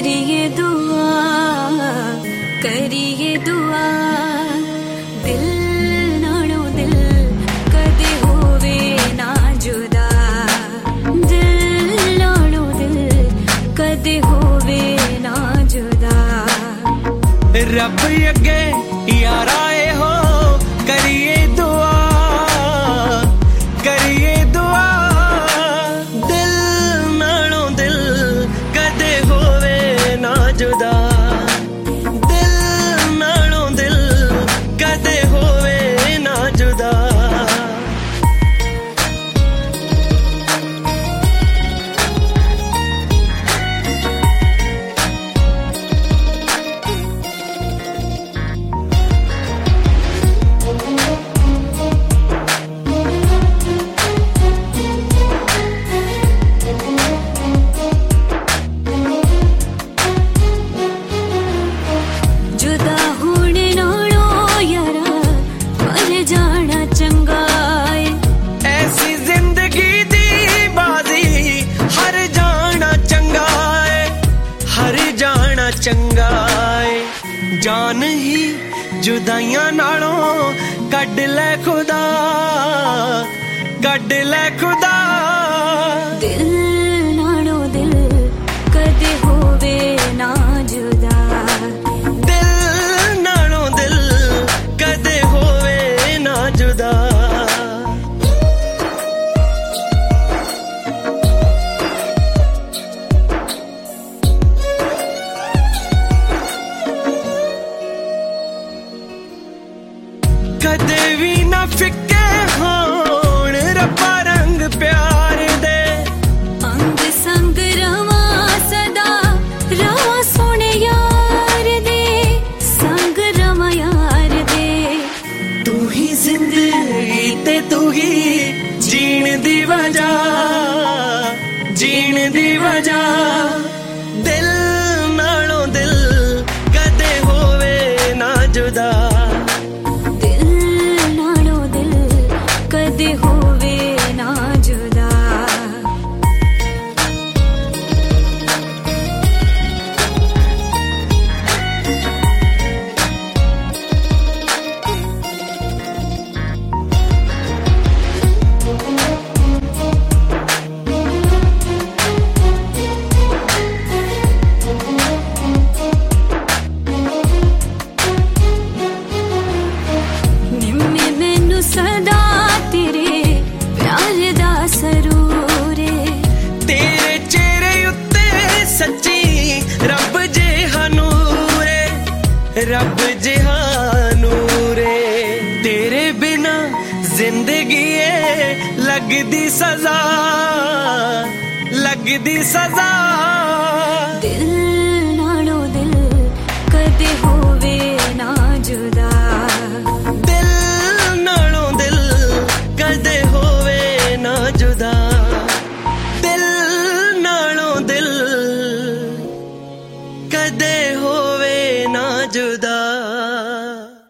करिए दुआ, करिए दुआ। दिल नालों दिल कदे होवे ना जुदा, दिल नालों दिल कदे होवे ना जुदा। रब अगे यारा हो करिए दुआ, करिए दुआ। दिल नालों दिल कदे होवे ना जुदा, दिल नालों दिल कदे होवे ना जुदा। चंगाए जान ही जुदाइयां नालों कड ले खुदा, कड ले खुदा। दिल नालों दिल कदे होवे ना जुदा, दिल नालों दिल कदे होवे ना जुदा। कदे भी ना फिक्के होण रब्बा रंग प्यार दे, अंग संग रवा सदा रवा सोने यार दे, संग रवा यार दे। तू ही जिंदगी ते तू ही जीण दी वजह, जीण दी वजह। दिल नालों दिल कदे होवे ना जुदा, कदे होवे ना जुदा। निम्मे मैनू सदा तेरे प्यार दा सरूरे, तेरे चेहरे उत्ते सच्ची रब जिहा नूरे, रब जिहा नूरे। तेरे बिना जिंदगी लगदी सजा, लगदी सजा। दिल नालों दिल कदे होवे ना जुदा, दिल नालों दिल कदे होवे ना जुदा, दिल नालों दिल कदे होवे ना जुदा।